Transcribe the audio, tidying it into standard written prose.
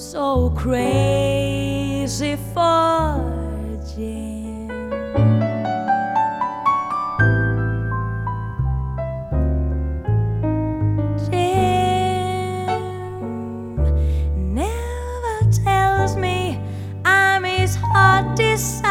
so crazy for Jim. Jim never tells me I'm his heart desire.